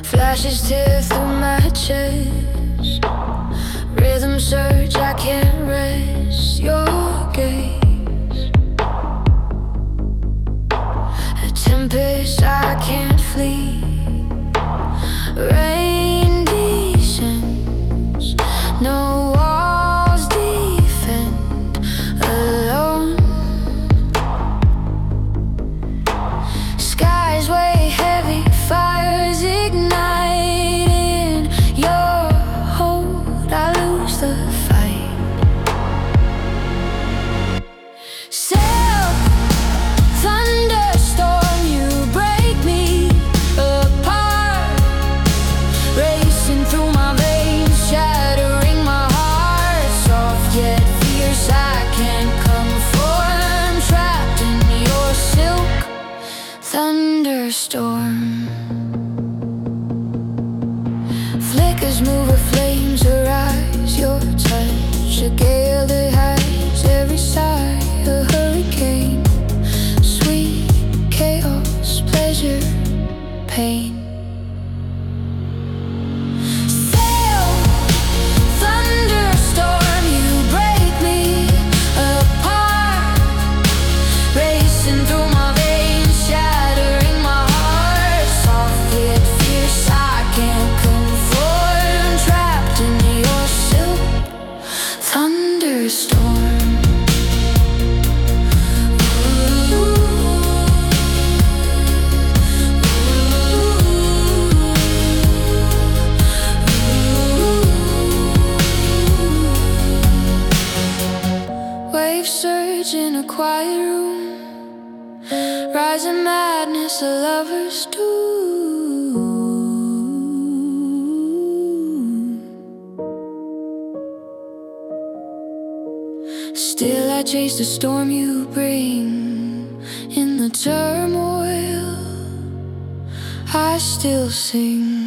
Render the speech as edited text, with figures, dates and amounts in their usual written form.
Flashes tear through my chest. Rhythm surge, I can't rest. Your gaze, a tempest I can't flee. Rain descends, no walls defend. Alone, skies weigh heavy, fires ignite. In your hold, I lose the fight. Sail, thunderstorm, you break me apart. Racing through my veins, shattering my heart. Soft yet fierce, I can't conform. Trapped in your silk thunderstorm. Flickers move, her flames arise. Your touch, a gale that hides every sigh. A hurricane, sweet chaos, pleasure, pain. Sail, thunderstorm, you break me apart. Racing through my veins, shattering my heart. Soft yet fierce, I can't conform. Trapped in your silk thunderstorm. Waves surge in a quiet room, rising madness, a lover's doom. Still I chase the storm you bring. In the turmoil, I still sing.